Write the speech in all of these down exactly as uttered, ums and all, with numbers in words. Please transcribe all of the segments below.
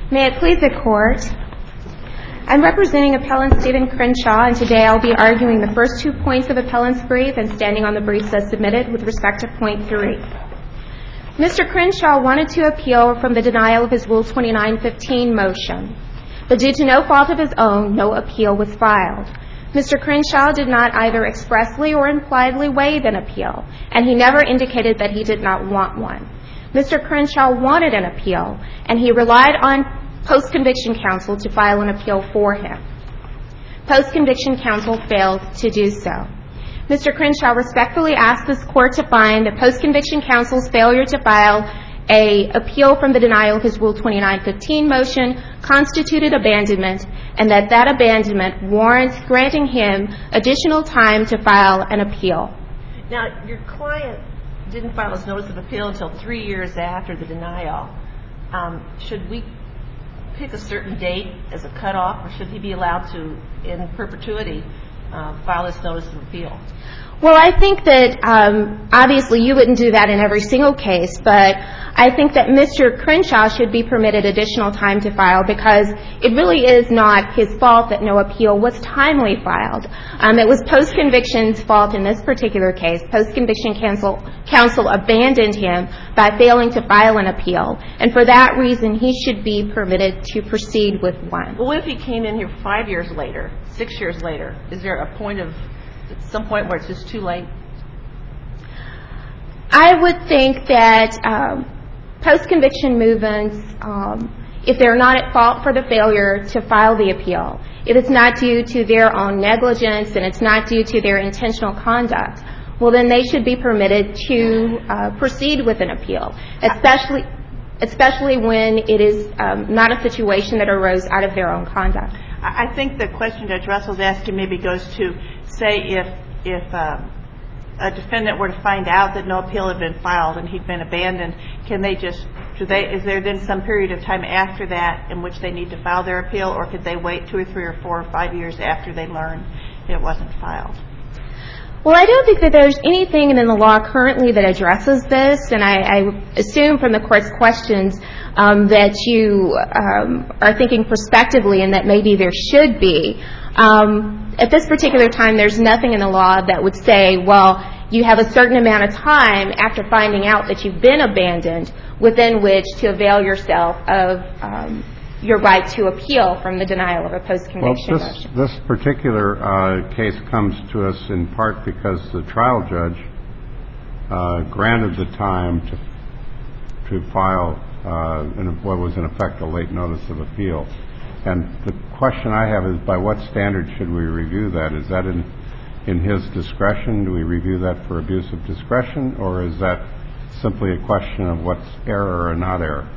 May it please the Court, I'm representing Appellant Stephen Crenshaw, and today I'll be arguing the first two points of Appellant's brief and standing on the briefs as submitted with respect to point three. Mister Crenshaw wanted to appeal from the denial of his Rule twenty-nine fifteen motion, but due to no fault of his own, no appeal was filed. Mister Crenshaw did not either expressly or impliedly waive an appeal, and he never indicated that he did not want one. Mister Crenshaw wanted an appeal, and he relied on post-conviction counsel to file an appeal for him. Post-conviction counsel failed to do so. Mister Crenshaw respectfully asked this Court to find that post-conviction counsel's failure to file an appeal from the denial of his Rule twenty-nine fifteen motion constituted abandonment, and that that abandonment warrants granting him additional time to file an appeal. Now, your client didn't file his notice of appeal until three years after the denial. Um, should we pick a certain date as a cutoff, or should he be allowed to, in perpetuity, uh, file his notice of appeal? Well, I think that um, obviously you wouldn't do that in every single case, but I think that Mister Crenshaw should be permitted additional time to file because it really is not his fault that no appeal was timely filed. Um, it was post-conviction's fault in this particular case. Post-conviction counsel, counsel abandoned him by failing to file an appeal, and for that reason he should be permitted to proceed with one. Well, what if he came in here five years later, six years later? Is there a point of, at some point where it's just too late? I would think that um, post-conviction movements, um, if they're not at fault for the failure to file the appeal, if it's not due to their own negligence and it's not due to their intentional conduct, well, then they should be permitted to uh, proceed with an appeal, especially especially when it is um, not a situation that arose out of their own conduct. I think the question Judge Russell's asking maybe goes to, say, if if um, a defendant were to find out that no appeal had been filed and he'd been abandoned, can they just, do they, is there then some period of time after that in which they need to file their appeal, or could they wait two or three or four or five years after they learn it wasn't filed? Well, I don't think that there's anything in the law currently that addresses this, and I, I assume from the Court's questions um, that you um, are thinking prospectively and that maybe there should be. Um, at this particular time, there's nothing in the law that would say, well, you have a certain amount of time after finding out that you've been abandoned within which to avail yourself of um, your right to appeal from the denial of a post-conviction well, this, motion. This particular uh, case comes to us in part because the trial judge uh, granted the time to to file uh, in what was in effect a late notice of appeal. And the question I have is, by what standard should we review that? Is that in in his discretion? Do we review that for abuse of discretion, or is that simply a question of what's error or not error?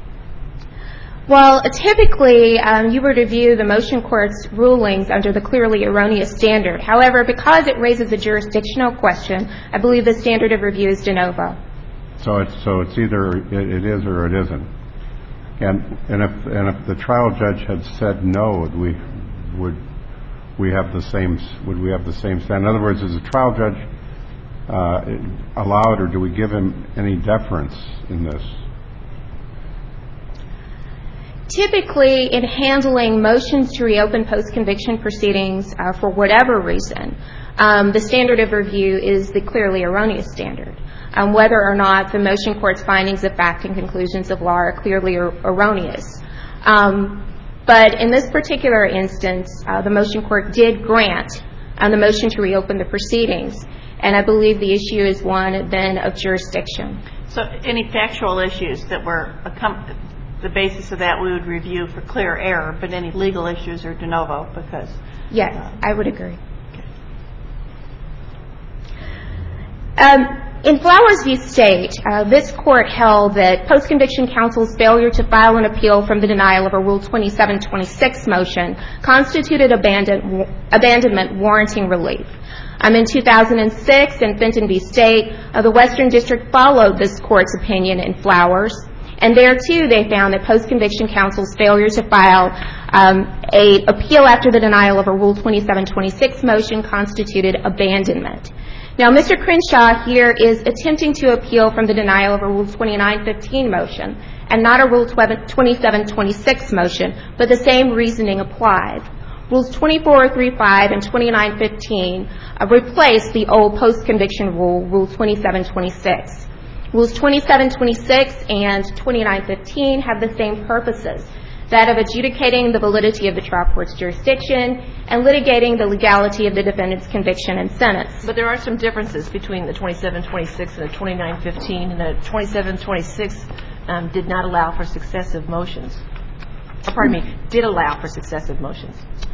Well, typically, um, you would review the motion court's rulings under the clearly erroneous standard. However, because it raises a jurisdictional question, I believe the standard of review is de novo. So it's so it's either it, it is or it isn't. And and if and if the trial judge had said no, would we would we have the same would we have the same standard? In other words, is the trial judge uh, allowed, or do we give him any deference in this? Typically, in handling motions to reopen post-conviction proceedings uh, for whatever reason, um, the standard of review is the clearly erroneous standard. Um, whether or not the motion court's findings of fact and conclusions of law are clearly er- erroneous. Um, but in this particular instance, uh, the motion court did grant on the motion to reopen the proceedings, and I believe the issue is one then of jurisdiction. So any factual issues that were accom- the basis of that we would review for clear error, but any legal issues are de novo because... Yes, uh, I would agree. Okay. Um, In Flowers v. State, uh, this court held that post-conviction counsel's failure to file an appeal from the denial of a Rule twenty-seven twenty-six motion constituted abandon- abandonment warranting relief. Um, in two thousand six, in Fenton v. State, uh, the Western District followed this court's opinion in Flowers, and there, too, they found that post-conviction counsel's failure to file um, a appeal after the denial of a Rule twenty-seven twenty-six motion constituted abandonment. Now, Mister Crenshaw here is attempting to appeal from the denial of a Rule twenty-nine fifteen motion, and not a Rule twenty-seven twenty-six motion, but the same reasoning applies. Rules twenty-four thirty-five and twenty-nine fifteen uh, replace the old post-conviction rule, Rule twenty-seven twenty-six. Rules twenty-seven twenty-six and twenty-nine fifteen have the same purposes, that of adjudicating the validity of the trial court's jurisdiction and litigating the legality of the defendant's conviction and sentence. But there are some differences between the twenty-seven twenty-six and the twenty-nine fifteen, and the twenty-seven twenty-six um, did not allow for successive motions. Oh, pardon me, did allow for successive motions.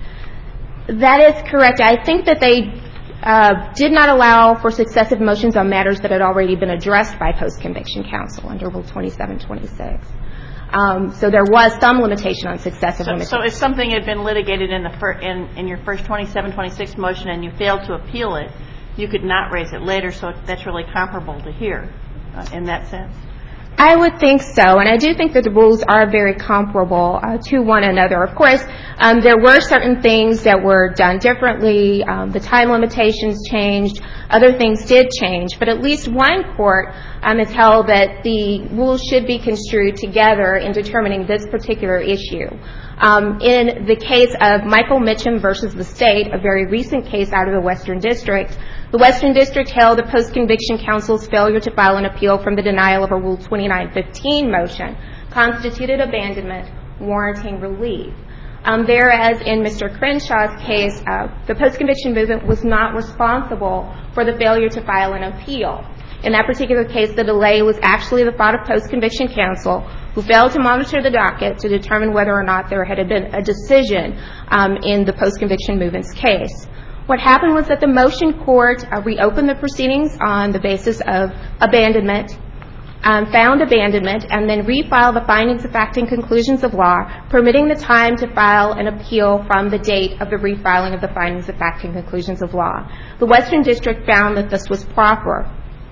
That is correct. I think that they uh, did not allow for successive motions on matters that had already been addressed by post-conviction counsel under Rule twenty-seven twenty-six. Um, so there was some limitation on successive So, motions. so if something had been litigated in, the fir- in, in your first twenty-seven twenty-six motion and you failed to appeal it, you could not raise it later, so that's really comparable to here uh, in that sense. I would think so, and I do think that the rules are very comparable uh, to one another. Of course, um, there were certain things that were done differently. Um, the time limitations changed. Other things did change, but at least one court um, has held that the rules should be construed together in determining this particular issue. Um, in the case of Michael Mitchum versus the state, a very recent case out of the Western District, the Western District held that post-conviction counsel's failure to file an appeal from the denial of a Rule twenty-nine fifteen motion constituted abandonment, warranting relief. Um, whereas in Mister Crenshaw's case, uh, the post-conviction movement was not responsible for the failure to file an appeal. In that particular case, the delay was actually the fault of post-conviction counsel, who failed to monitor the docket to determine whether or not there had been a decision um, in the post-conviction movement's case. What happened was that the motion court uh, reopened the proceedings on the basis of abandonment, um, found abandonment, and then refiled the findings of fact and conclusions of law, permitting the time to file an appeal from the date of the refiling of the findings of fact and conclusions of law. The Western District found that this was proper.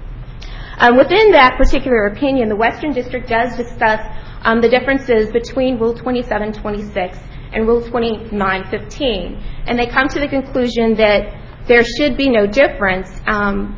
Um, within that particular opinion, the Western District does discuss um, the differences between Rule twenty-seven twenty-six and Rule twenty-nine fifteen, and they come to the conclusion that there should be no difference um,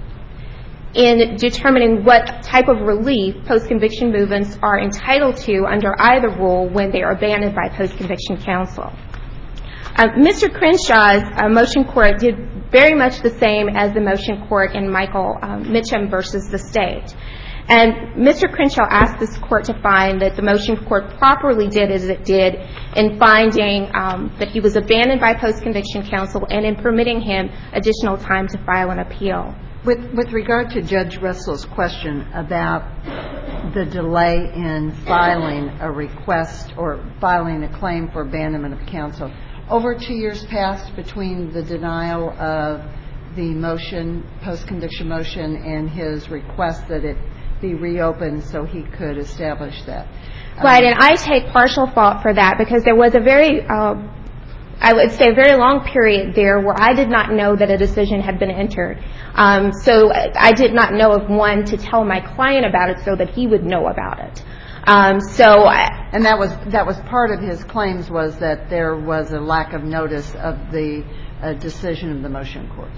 in determining what type of relief post-conviction movements are entitled to under either rule when they are abandoned by post-conviction counsel. Uh, Mister Crenshaw's uh, motion court did very much the same as the motion court in Michael um, Mitchum versus the state. And Mister Crenshaw asked this court to find that the motion court properly did as it did in finding um, that he was abandoned by post-conviction counsel and in permitting him additional time to file an appeal. With, with regard to Judge Russell's question about the delay in filing a request or filing a claim for abandonment of counsel, over two years passed between the denial of the motion, post-conviction motion, and his request that it be reopened so he could establish that. Right, um, and I take partial fault for that because there was a very, uh, I would say, a very long period there where I did not know that a decision had been entered. Um, so I did not know of one to tell my client about it so that he would know about it. Um, so, I, and that was that was part of his claims was that there was a lack of notice of the uh, decision of the motion court.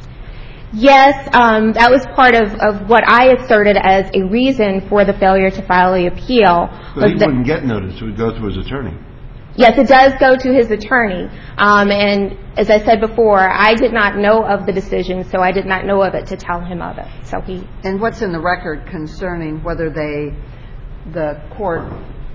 Yes, um, that was part of, of what I asserted as a reason for the failure to file the appeal. But he wouldn't get notice; it would go to his attorney. Yes, it does go to his attorney. Um, and as I said before, I did not know of the decision, so I did not know of it to tell him of it. So he. And what's in the record concerning whether they, the court,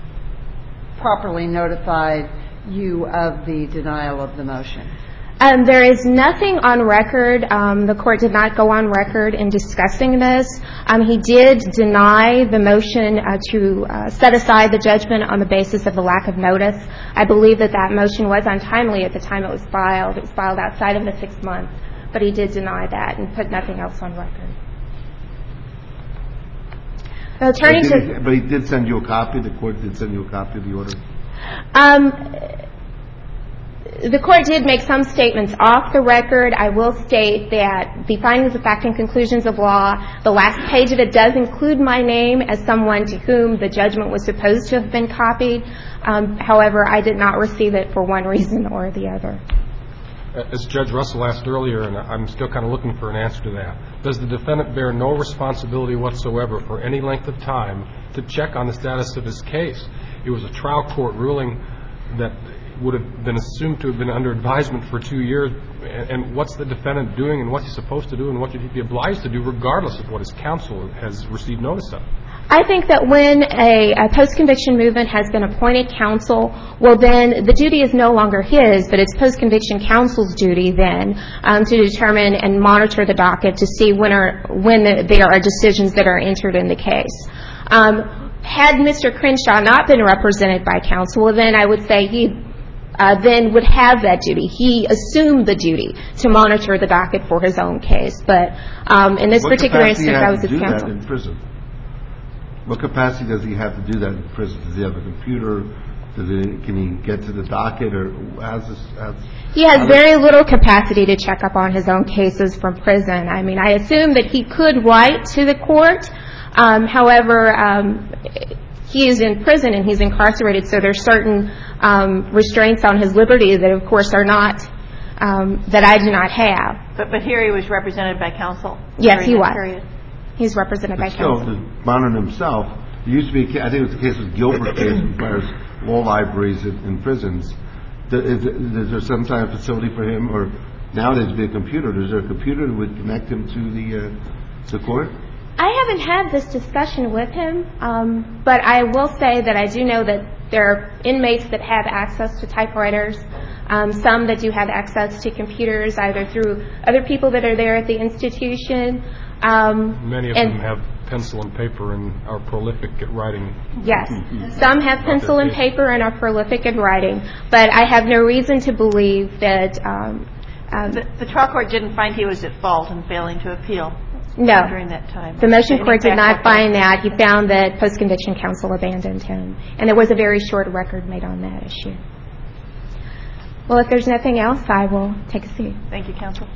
properly notified you of the denial of the motion? Um, there is nothing on record. Um, the court did not go on record in discussing this. Um, he did deny the motion uh, to uh, set aside the judgment on the basis of the lack of notice. I believe that that motion was untimely at the time it was filed. It was filed outside of the six months, but he did deny that and put nothing else on record. Uh, turning but, did to, he, but he did send you a copy. The court did send you a copy of the order. Um, The court did make some statements off the record. I will state that the findings of fact and conclusions of law, the last page of it does include my name as someone to whom the judgment was supposed to have been copied. Um, however, I did not receive it for one reason or the other. as Judge Russell asked earlier, and I'm still kind of looking for an answer to that, does the defendant bear no responsibility whatsoever for any length of time to check on the status of his case? It was a trial court ruling that would have been assumed to have been under advisement for two years, and what's the defendant doing and what's he supposed to do and what should he be obliged to do regardless of what his counsel has received notice of? I think that when a, a post-conviction movement has been appointed counsel, well, then the duty is no longer his, but it's post-conviction counsel's duty then um, to determine and monitor the docket to see when, are, when the, there are decisions that are entered in the case. Um, had Mister Crenshaw not been represented by counsel, well, then I would say he uh, then would have that duty. He assumed the duty to monitor the docket for his own case. But um, in this what particular instance, I was his do counsel. That in prison? What capacity does he have to do that in prison? Does he have a computer? Does he, can he get to the docket? Or how's this, how's, he has very little capacity to check up on his own cases from prison. I mean, I assume that he could write to the court. Um, however, um, he is in prison and he's incarcerated, so there's certain um, restraints on his liberty that, of course, are not um, that I do not have. But but here he was represented by counsel. Yes, he was. Period. He's represented but by still, counsel. to monitor himself, there used to be, I think it was the case with Gilbert case, which requires law libraries in, in prisons. Is, is there some kind of facility for him, or nowadays be a computer? Is there a computer that would connect him to the uh, the court? I haven't had this discussion with him, um, but I will say that I do know that there are inmates that have access to typewriters, um, some that do have access to computers, either through other people that are there at the institution. Um, Many of and them have pencil and paper and are prolific at writing. Yes. Some have pencil and paper and are prolific at writing, but I have no reason to believe that... Um, um, the, the trial court didn't find he was at fault in failing to appeal no. during that time. The motion court did not factual find that. He found that post-conviction counsel abandoned him, and there was a very short record made on that issue. Well, if there's nothing else, I will take a seat. Thank you, counsel.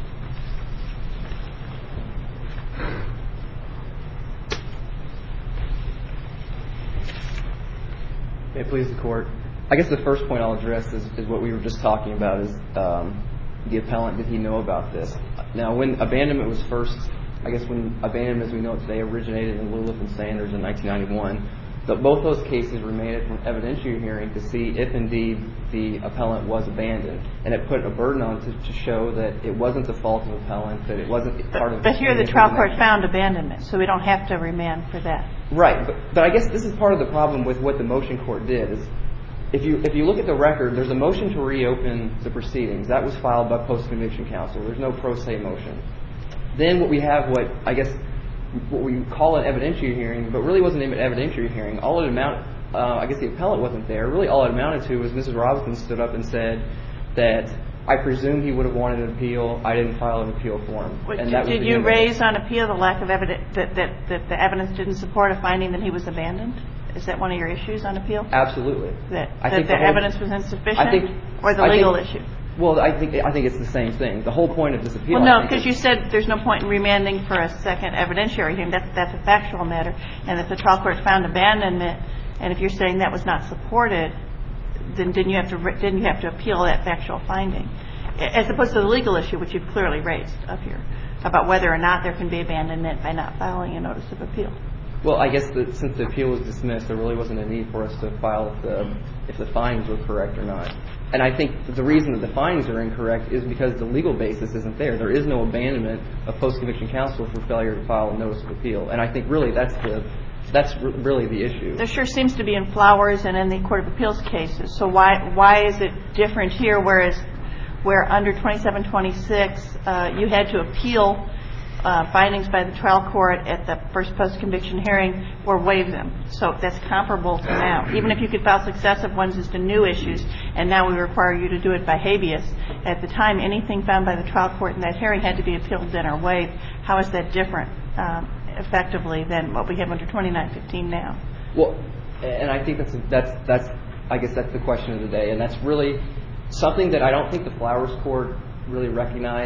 May it please the court. I guess the first point I'll address is, is what we were just talking about is um, the appellant, did he know about this? Now, when abandonment was first, I guess when abandonment as we know it today originated in Lilith and Sanders in nineteen ninety-one, the, both those cases remanded from evidentiary hearing to see if indeed the appellant was abandoned. And it put a burden on to, to show that it wasn't the fault of the appellant, that it wasn't part of the... But here the trial court found abandonment, so we don't have to remand for that. Right, but, but I guess this is part of the problem with what the motion court did. Is if you if you look at the record, there's a motion to reopen the proceedings. That was filed by post-conviction counsel. There's no pro se motion. Then what we have, what I guess what we call an evidentiary hearing, but really wasn't an evidentiary hearing. All it amount, uh, I guess the appellant wasn't there. Really all it amounted to was Missus Robinson stood up and said that I presume he would have wanted an appeal. I didn't file an appeal for him. Wait, and did that was did the you end of it. raise on appeal the lack of evidence, that, that, that the evidence didn't support a finding that he was abandoned? Is that one of your issues on appeal? Absolutely. That, I that think the, the whole, evidence was insufficient? I think, or the I legal think, issue? Well, I think I think it's the same thing. The whole point of this appeal... Well, no, because because you said there's no point in remanding for a second evidentiary hearing. That's, that's a factual matter. And if the trial court found abandonment, and if you're saying that was not supported, then didn't you have to didn't you have to appeal that factual finding? As opposed to the legal issue, which you've clearly raised up here, about whether or not there can be abandonment by not filing a notice of appeal. Well, I guess that since the appeal was dismissed, there really wasn't a need for us to file if the, if the findings were correct or not. And I think the reason that the findings are incorrect is because the legal basis isn't there. There is no abandonment of post-conviction counsel for failure to file a notice of appeal. And I think really that's the that's r- really the issue. There sure seems to be in Flowers and in the Court of Appeals cases. So why why is it different here, whereas where under twenty-seven twenty-six uh, you had to appeal Uh, findings by the trial court at the first post-conviction hearing or waive them. So that's comparable to now. Even if you could file successive ones as to new issues, and now we require you to do it by habeas, at the time anything found by the trial court in that hearing had to be appealed then or waived. How is that different um, effectively than what we have under twenty-nine fifteen now? Well, and I think that's, that's, that's, I guess that's the question of the day. And that's really something that I don't think the Flowers Court really recognized.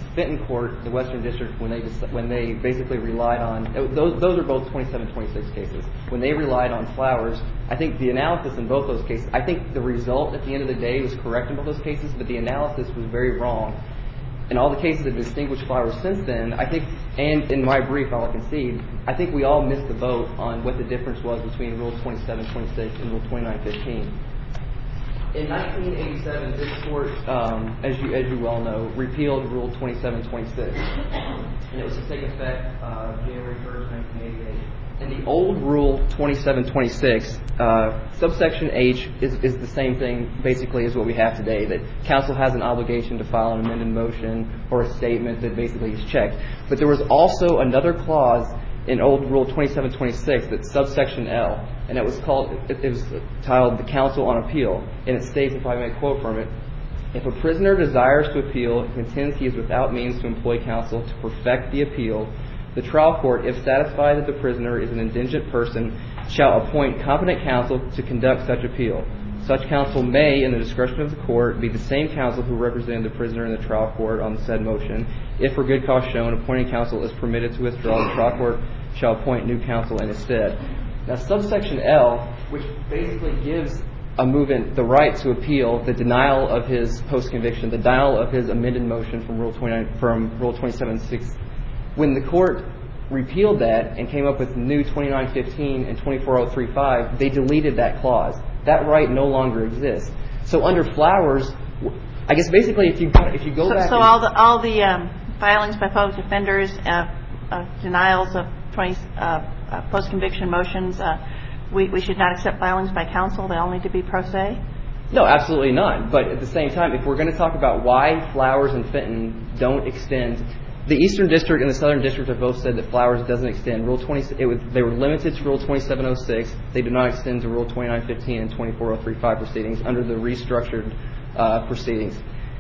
Fenton Court, the Western District, when they when they basically relied on those those are both twenty-seven twenty-six cases. When they relied on Flowers, I think the analysis in both those cases, I think the result at the end of the day was correct in both those cases, but the analysis was very wrong. In all the cases that distinguished Flowers since then, I think, and in my brief, I'll concede, I think we all missed the boat on what the difference was between Rule twenty-seven twenty-six and Rule twenty-nine fifteen. In nineteen eighty-seven, this Court, um, as you as you well know, repealed Rule twenty-seven twenty-six, and it was to take effect uh, January first, nineteen eighty-eight. In the old Rule twenty-seven twenty-six, uh, subsection H is, is the same thing basically as what we have today, that counsel has an obligation to file an amended motion or a statement that basically is checked. But there was also another clause in old Rule twenty-seven twenty-six that's subsection L, and it was called, it, it was titled the Counsel on Appeal, and it states, if I may quote from it, if a prisoner desires to appeal and contends he is without means to employ counsel to perfect the appeal, the trial court, if satisfied that the prisoner is an indigent person, shall appoint competent counsel to conduct such appeal. Such counsel may, in the discretion of the court, be the same counsel who represented the prisoner in the trial court on the said motion. If for good cause shown, appointing counsel is permitted to withdraw, the trial court shall appoint new counsel in its stead. Now, subsection L, which basically gives a movement the right to appeal the denial of his post-conviction, the denial of his amended motion from Rule twenty-nine, from Rule twenty-seven six. When the court repealed that and came up with new twenty-nine fifteen and twenty-four oh three five, they deleted that clause. That right no longer exists. So under Flowers, I guess basically if you if you go so, back, so all the all the um, filings by public defenders, uh, uh, denials of twenty uh, uh, post-conviction motions, uh, we we should not accept filings by counsel. They all need to be pro se. No, absolutely not. But at the same time, if we're going to talk about why Flowers and Fenton don't extend, the Eastern District and the Southern District have both said that Flowers doesn't extend. Rule twenty, it was, they were limited to Rule twenty-seven oh six. They do not extend to Rule twenty-nine fifteen and twenty-four oh three five proceedings under the restructured uh, proceedings.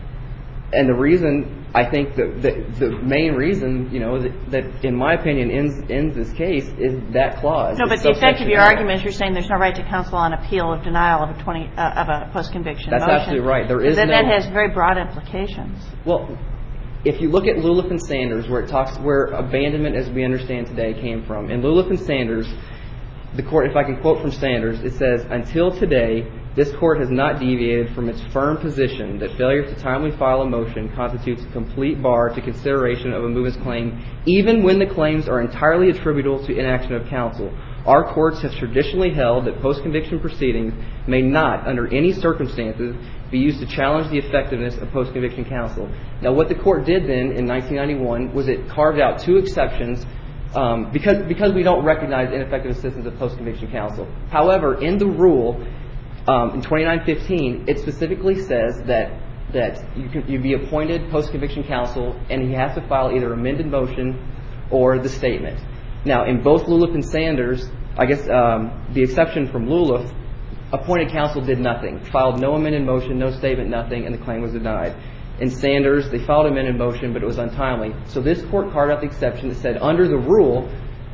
And the reason, I think, the, the, the main reason, you know, that, that in my opinion ends, ends this case is that clause. No, but it's the effect of your L. argument is you're saying there's no right to counsel on appeal of denial of a twenty uh, of a post-conviction That's motion. absolutely right. There is that, no. that has very broad implications. Well, if you look at Lulef and Sanders, where it talks where abandonment, as we understand today, came from, in Lulef and Sanders, the court, if I can quote from Sanders, it says, "Until today, this court has not deviated from its firm position that failure to timely file a motion constitutes a complete bar to consideration of a movement's claim, even when the claims are entirely attributable to inaction of counsel. Our courts have traditionally held that post-conviction proceedings may not, under any circumstances, be used to challenge the effectiveness of post-conviction counsel." Now, what the court did then in nineteen ninety-one was it carved out two exceptions um, because because we don't recognize ineffective assistance of post-conviction counsel. However, in the rule um, in twenty-nine fifteen, it specifically says that that you can you be appointed post-conviction counsel, and he has to file either amended motion or the statement. Now, in both Lulef and Sanders, I guess um, the exception from Lulef, appointed counsel did nothing, filed no amended motion, no statement, nothing, and the claim was denied. In Sanders, they filed an amended motion, but it was untimely. So this court carved out the exception that said under the rule,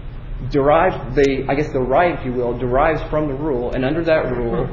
derived the, I guess the right, if you will, derives from the rule, and under that rule,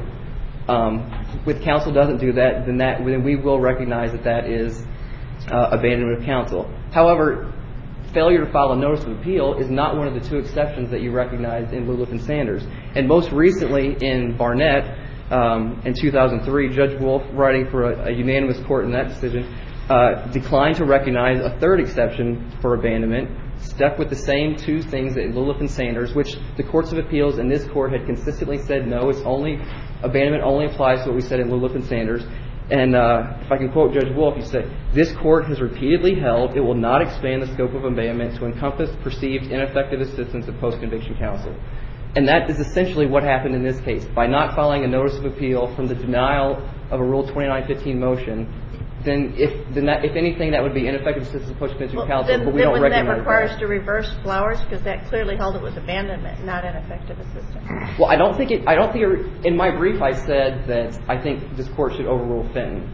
um, if counsel doesn't do that, then that then we will recognize that that is uh, abandonment of counsel. However, failure to file a notice of appeal is not one of the two exceptions that you recognized in Lulef and Sanders. And most recently in Barnett, um, in two thousand three, Judge Wolf, writing for a, a unanimous court in that decision, uh, declined to recognize a third exception for abandonment, stuck with the same two things in Lulef and Sanders, which the courts of appeals in this court had consistently said no, it's only, abandonment only applies to what we said in Lulef and Sanders. And uh, if I can quote Judge Wolf, he said, "This court has repeatedly held it will not expand the scope of abandonment to encompass perceived ineffective assistance of post-conviction counsel." And that is essentially what happened in this case. By not filing a notice of appeal from the denial of a Rule twenty-nine fifteen motion, then if then that, if anything, that would be ineffective assistance of post-conviction well, counsel, then, but we then don't wouldn't recognize that require that. us to reverse Flowers, because that clearly held it was abandonment, not ineffective assistance? Well, I don't think it. I don't think it, in my brief I said that I think this court should overrule Fenton,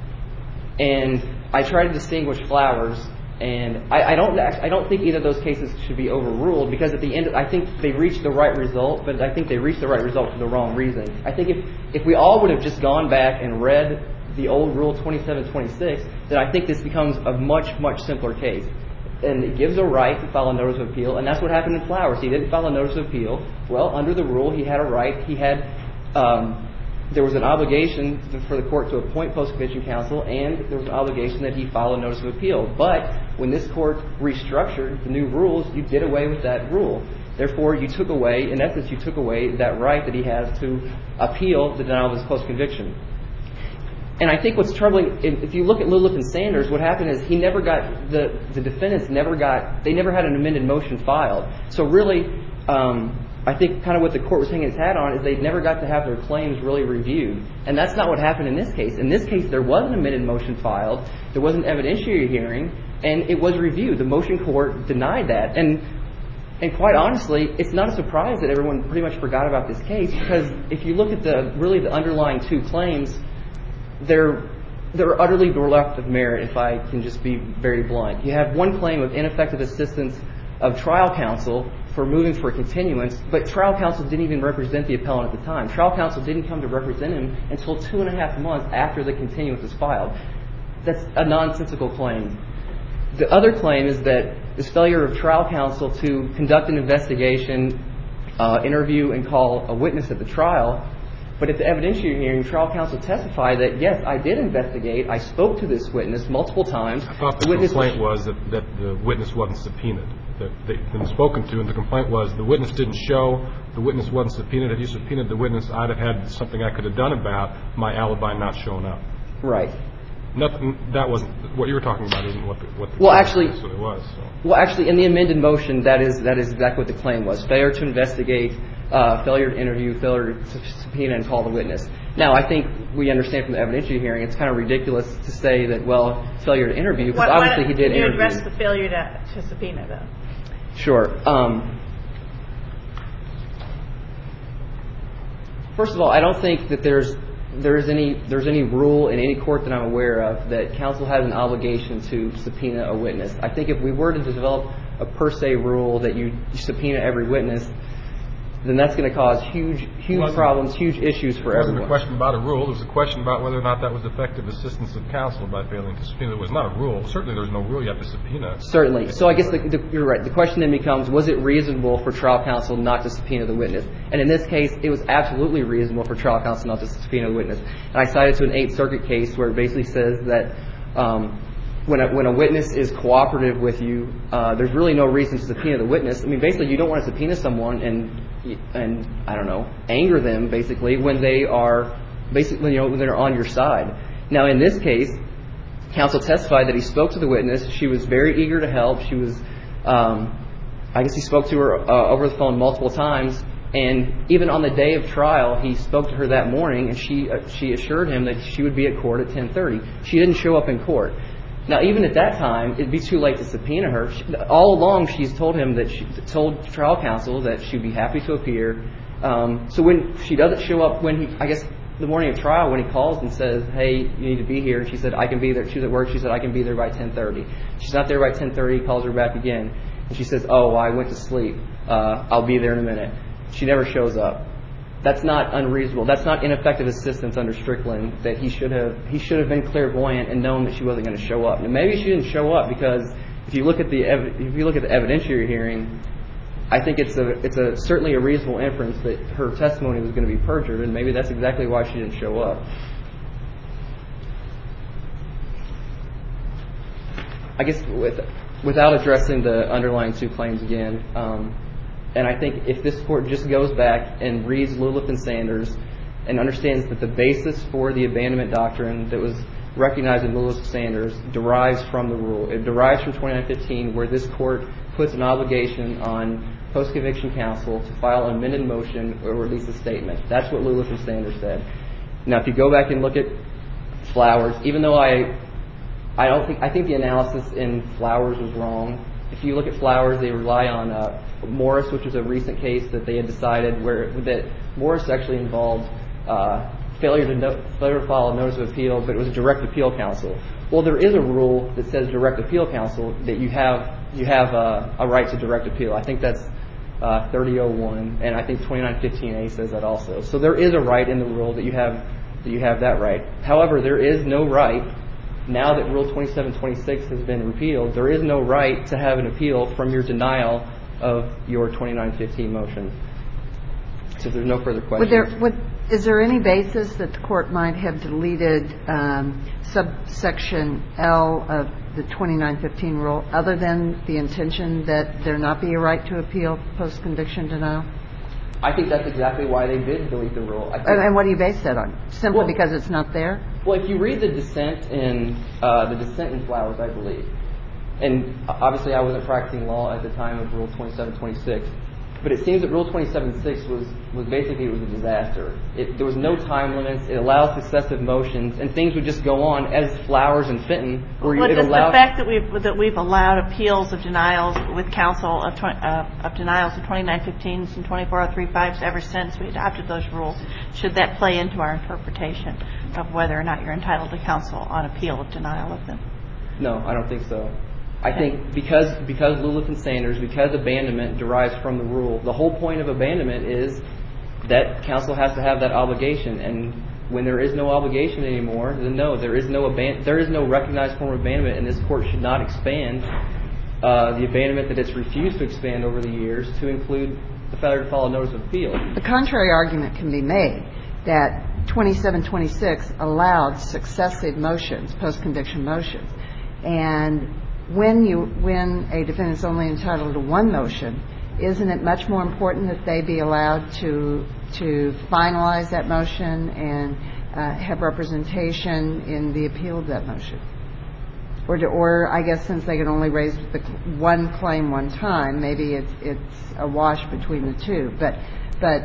and I tried to distinguish Flowers, and I, I don't. I don't think either of those cases should be overruled because at the end, I think they reached the right result, but I think they reached the right result for the wrong reason. I think if if we all would have just gone back and read the old Rule twenty-seven twenty-six, then I think this becomes a much, much simpler case. And it gives a right to file a notice of appeal, and that's what happened in Flowers. He didn't file a notice of appeal. Well, under the rule, he had a right. He had um, there was an obligation for the court to appoint post-conviction counsel, and there was an obligation that he file a notice of appeal. But when this court restructured the new rules, you did away with that rule. Therefore, you took away, in essence, you took away that right that he has to appeal the denial of his post-conviction. And I think what's troubling, if you look at Lulip and Sanders, what happened is he never got, the, the defendants never got, they never had an amended motion filed. So really, um, I think kind of what the court was hanging its hat on is they never got to have their claims really reviewed. And that's not what happened in this case. In this case, there was an amended motion filed, there was an evidentiary hearing, and it was reviewed. The motion court denied that. And And quite honestly, it's not a surprise that everyone pretty much forgot about this case, because if you look at the really the underlying two claims, they're they're utterly bereft of merit, if I can just be very blunt. You have one claim of ineffective assistance of trial counsel for moving for a continuance, but trial counsel didn't even represent the appellant at the time. Trial counsel didn't come to represent him until two and a half months after the continuance was filed. That's a nonsensical claim. The other claim is that this failure of trial counsel to conduct an investigation, uh, interview, and call a witness at the trial. But at the evidentiary hearing, trial counsel testified that, yes, I did investigate. I spoke to this witness multiple times. I thought the, the complaint was that, that the witness wasn't subpoenaed, that they'd been spoken to, and the complaint was the witness didn't show, the witness wasn't subpoenaed. If you subpoenaed the witness, I'd have had something I could have done about my alibi not showing up. Right. Nothing, that wasn't what you were talking about. Isn't what the, what the well actually what it was. So. Well, actually, in the amended motion, that is that is exactly what the claim was: failure to investigate, uh, failure to interview, failure to subpoena and call the witness. Now, I think we understand from the evidentiary hearing, it's kind of ridiculous to say that, well, failure to interview, because obviously he did interview. Can you interview. address the failure to, to subpoena, though? Sure. Um, first of all, I don't think that there's there is any there's any rule in any court that I'm aware of that counsel has an obligation to subpoena a witness. I think if we were to develop a per se rule that you subpoena every witness, then that's going to cause huge, huge problems, huge issues for everyone. It wasn't a question about a rule. It was a question about whether or not that was effective assistance of counsel by failing to subpoena. It was not a rule. Certainly there's no rule you have to subpoena. Certainly. So I guess the, the, you're right. The question then becomes, was it reasonable for trial counsel not to subpoena the witness? And in this case, it was absolutely reasonable for trial counsel not to subpoena the witness. And I cited to an Eighth Circuit case where it basically says that um, when a, when a witness is cooperative with you, uh, there's really no reason to subpoena the witness. I mean, basically, you don't want to subpoena someone and and I don't know, anger them basically when they are basically, you know, when they're on your side. Now, in this case, counsel testified that he spoke to the witness. She was very eager to help. She was, um, I guess he spoke to her uh, over the phone multiple times. And even on the day of trial, he spoke to her that morning, and she uh, she assured him that she would be at court at ten thirty. She didn't show up in court. Now, even at that time, it'd be too late to subpoena her. She, all along, she's told him that she told trial counsel that she'd be happy to appear. Um, so when she doesn't show up, when he, I guess the morning of trial, when he calls and says, "Hey, you need to be here," and she said, "I can be there." She was at work. She said, "I can be there by ten thirty." She's not there by ten thirty. He calls her back again, and she says, "Oh, I went to sleep. Uh, I'll be there in a minute." She never shows up. That's not unreasonable. That's not ineffective assistance under Strickland. That he should have he should have been clairvoyant and known that she wasn't going to show up. And maybe she didn't show up because if you look at the ev- if you look at the evidentiary hearing, I think it's a it's a certainly a reasonable inference that her testimony was going to be perjured, and maybe that's exactly why she didn't show up. I guess with, without addressing the underlying two claims again. Um, And I think if this court just goes back and reads Lulip and Sanders and understands that the basis for the abandonment doctrine that was recognized in Lulip and Sanders derives from the rule. It derives from twenty-nine fifteen, where this court puts an obligation on post-conviction counsel to file an amended motion or release a statement. That's what Lulip and Sanders said. Now, if you go back and look at Flowers, even though I, I don't think I think the analysis in Flowers was wrong. If you look at Flowers, they rely on uh, Morris, which was a recent case that they had decided where that Morris actually involved uh, failure to no, failure to file a notice of appeal, but it was a direct appeal counsel. Well, there is a rule that says direct appeal counsel that you have you have a, a right to direct appeal. I think that's uh, thirty oh one, and I think twenty-nine fifteen A says that also. So there is a right in the rule that you have that you have that right. However, there is no right, now that Rule twenty-seven twenty-six has been repealed, there is no right to have an appeal from your denial of your twenty-nine fifteen motion. So if there's no further questions. Would there, would, is there any basis that the court might have deleted um, subsection L of the twenty-nine fifteen rule other than the intention that there not be a right to appeal post-conviction denial? I think that's exactly why they did delete the rule. I think, and, and what do you base that on? Simply well, because it's not there? Well, if you read the dissent in uh, the dissent in Flowers, I believe, and obviously I wasn't practicing law at the time of Rule twenty-seven twenty-six, but it seems that Rule twenty-seven six was, was basically, it was a disaster. It, there was no time limits. It allowed successive motions, and things would just go on as Flowers and Fenton. Where well, it does allowed, the fact that we've, that we've allowed appeals of denials with counsel of, uh, of denials of twenty-nine fifteens and twenty-four oh three fives ever since we adopted those rules, should that play into our interpretation of whether or not you're entitled to counsel on appeal of denial of them? No, I don't think so. I think because because Lulith and Sanders, because abandonment derives from the rule, the whole point of abandonment is that counsel has to have that obligation. And when there is no obligation anymore, then no, there is no aban- there is no recognized form of abandonment, and this court should not expand uh, the abandonment that it's refused to expand over the years to include the failure to follow notice of appeal. The contrary argument can be made that twenty-seven twenty-six allowed successive motions, post-conviction motions, and when you when a defendant's only entitled to one motion, isn't it much more important that they be allowed to to finalize that motion and uh, have representation in the appeal of that motion? Or, to, or I guess since they can only raise the one claim one time, maybe it's it's a wash between the two. But but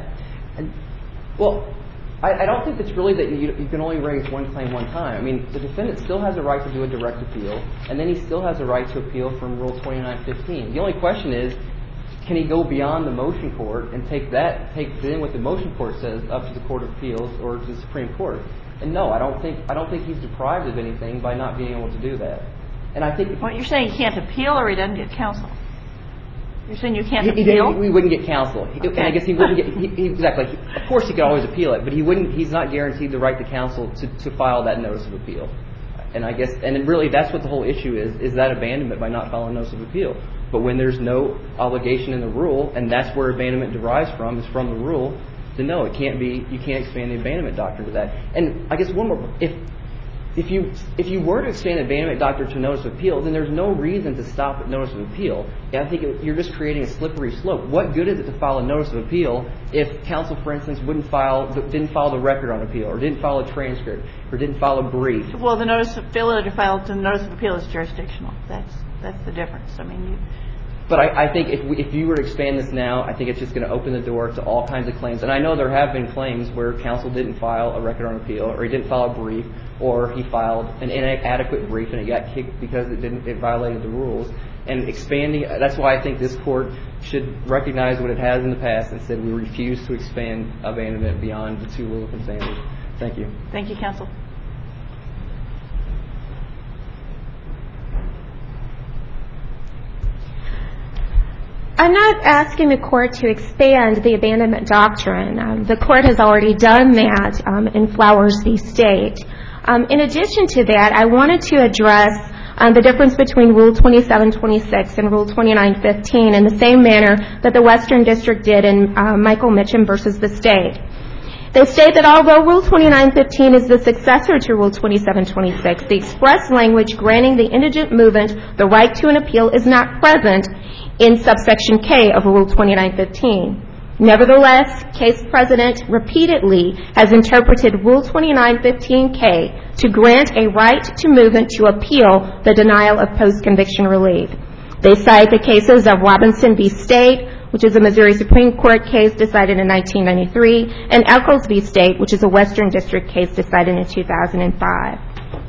well. I, I don't think it's really that you, you can only raise one claim one time. I mean, the defendant still has a right to do a direct appeal, and then he still has a right to appeal from Rule twenty-nine fifteen. The only question is, can he go beyond the motion court and take that, take then what the motion court says up to the Court of Appeals or to the Supreme Court? And no, I don't think I don't think he's deprived of anything by not being able to do that. And I think well, you're saying he can't appeal or he doesn't get counsel. You're saying you can't he, appeal? He, we wouldn't get counsel. He, okay. And I guess he wouldn't get, he, he, exactly. Of course he could always appeal it, but he wouldn't, he's not guaranteed the right to counsel to, to file that notice of appeal. And I guess, and really that's what the whole issue is, is that abandonment by not filing notice of appeal. But when there's no obligation in the rule, and that's where abandonment derives from, is from the rule, then no, it can't be, you can't expand the abandonment doctrine to that. And I guess one more, if, If you if you were to expand the abandonment doctrine to notice of appeal, then there's no reason to stop at notice of appeal. And I think it, you're just creating a slippery slope. What good is it to file a notice of appeal if counsel, for instance, wouldn't file didn't file the record on appeal, or didn't file a transcript, or didn't file a brief? Well, the notice of failure to file the notice of appeal is jurisdictional. That's that's the difference. I mean, you. But I, I think if we, if you were to expand this now, I think it's just going to open the door to all kinds of claims. And I know there have been claims where counsel didn't file a record on appeal, or he didn't file a brief, or he filed an inadequate brief and it got kicked because it didn't it violated the rules. And expanding, that's why I think this court should recognize what it has in the past and said we refuse to expand abandonment beyond the two Lulith and Sanders. Thank you. Thank you, counsel. I'm not asking the court to expand the abandonment doctrine. Um, the court has already done that um, in Flowers v. State. Um, in addition to that, I wanted to address um, the difference between Rule twenty-seven twenty-six and Rule twenty-nine fifteen in the same manner that the Western District did in uh, Michael Mitchum versus the state. They state that although Rule twenty-nine fifteen is the successor to Rule twenty-seven twenty-six, the express language granting the indigent movement the right to an appeal is not present in subsection K of Rule twenty-nine fifteen. Nevertheless, case precedent repeatedly has interpreted Rule twenty-nine fifteen K to grant a right to movement to appeal the denial of post-conviction relief. They cite the cases of Robinson v. State, which is a Missouri Supreme Court case decided in nineteen ninety-three, and Eccles v. State, which is a Western District case decided in two thousand five.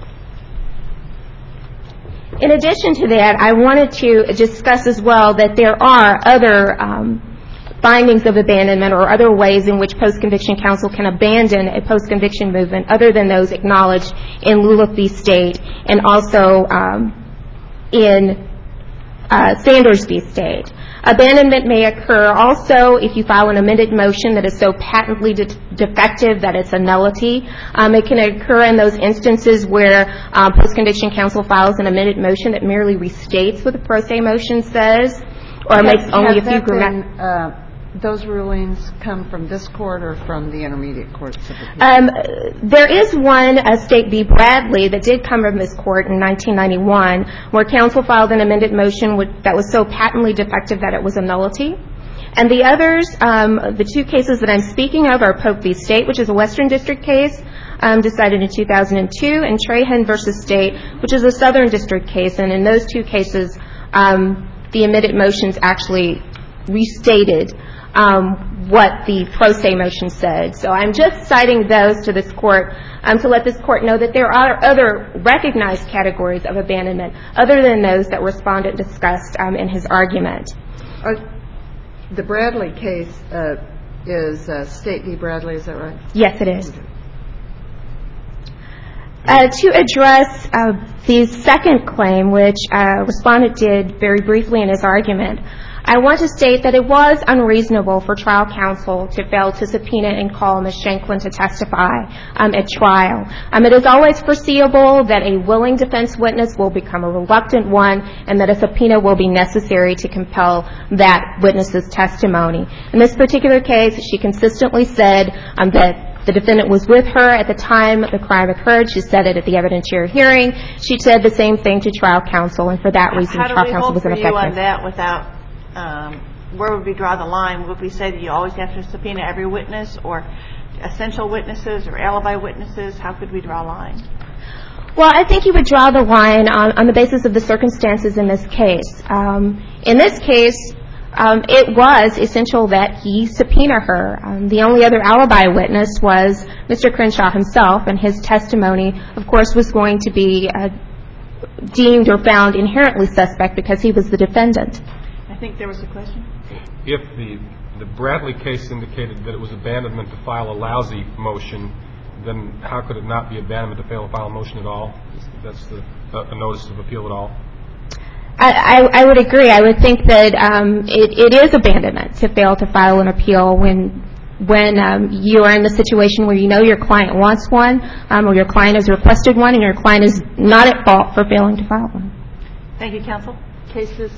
In addition to that, I wanted to discuss as well that there are other um, findings of abandonment or other ways in which post-conviction counsel can abandon a post-conviction movement other than those acknowledged in Lulith v. State and also um, in uh, Sanders v. State. Abandonment may occur also if you file an amended motion that is so patently de- defective that it's a nullity. Um, it can occur in those instances where uh, post-conviction counsel files an amended motion that merely restates what the pro se motion says or makes only a few grammatical. Uh, those rulings come from this court or from the intermediate courts of appeals? Um, there is one, uh, State v. Bradley, that did come from this court in nineteen ninety-one, where counsel filed an amended motion with, that was so patently defective that it was a nullity. And the others, um, the two cases that I'm speaking of are Pope v. State, which is a Western District case, um, decided in two thousand two, and Trahan v. State, which is a Southern District case. And in those two cases, um, the amended motions actually restated Um, what the pro se motion said. So I'm just citing those to this court um, to let this court know that there are other recognized categories of abandonment other than those that respondent discussed um, in his argument. Uh, the Bradley case uh, is uh, State v. Bradley, is that right? Yes, it is. Uh, to address uh, the second claim, which uh, respondent did very briefly in his argument, I want to state that it was unreasonable for trial counsel to fail to subpoena and call Miz Shanklin to testify um, at trial. Um, it is always foreseeable that a willing defense witness will become a reluctant one and that a subpoena will be necessary to compel that witness's testimony. In this particular case, she consistently said um, that the defendant was with her at the time the crime occurred. She said it at the evidentiary hearing. She said the same thing to trial counsel, and for that reason, trial counsel was ineffective. How do we hold for you on that without Um, where would we draw the line? Would we say that you always have to subpoena every witness or essential witnesses or alibi witnesses? How could we draw a line? Well, I think you would draw the line on, on the basis of the circumstances in this case. Um, in this case, um, it was essential that he subpoena her. Um, the only other alibi witness was Mister Crenshaw himself, and his testimony, of course, was going to be uh, deemed or found inherently suspect because he was the defendant. I think there was a question. If the the Bradley case indicated that it was abandonment to file a lousy motion, then how could it not be abandonment to fail to file a motion at all? That's the, a notice of appeal at all? I, I, I would agree. I would think that um, it, it is abandonment to fail to file an appeal when when um, you are in the situation where you know your client wants one um, or your client has requested one and your client is not at fault for failing to file one. Thank you, counsel. Cases